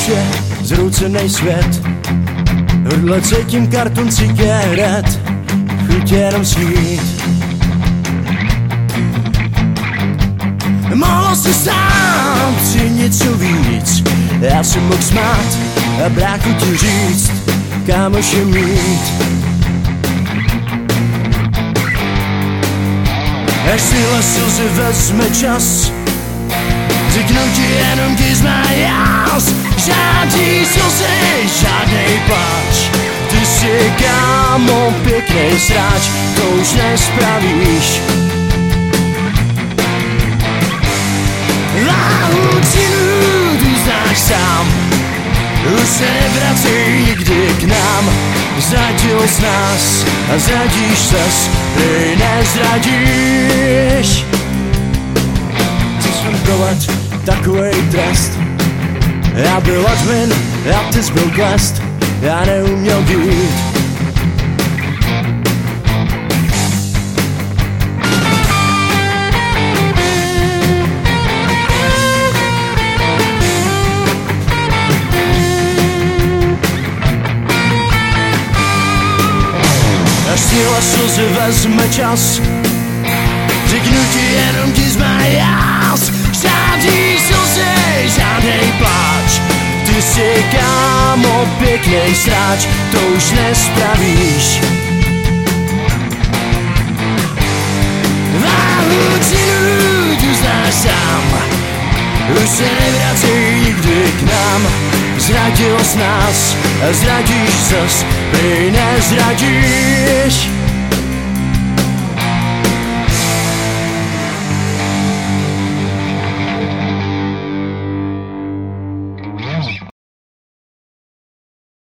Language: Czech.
už je zhroucenej svět. V hrdle cítím karton cigaret, chuť jenom snít. Mohl si sám si něco víc, já jsem mohl smát a bráchu ti říct, kámoše mít. Až tyhle slzy vezme čas, řeknu ti jenom kiss my ass. Žádný slzy, žádnej pláč, ty jsi kámo pěknej sráč, to už nespravíš. Láhutinu tu znáš sám, už se nevracej nikdy k nám. Zradil z nás a zradíš ses, ty nezradíš. Co jsem provedl takovej trest? Já byl admin, a ty jsi byl guest, já neuměl být. Až tyhle slzy vezme čas, řeknu ti jenom kiss my ass. Žádný slzy, žádnej pláč, ty jsi kámo pěknej sráč, to už nespravíš. Váhutinu tu znáš sám, už se nevracej nikdy k nám. Zradil z nás a zradíš ses, ty nezradíš.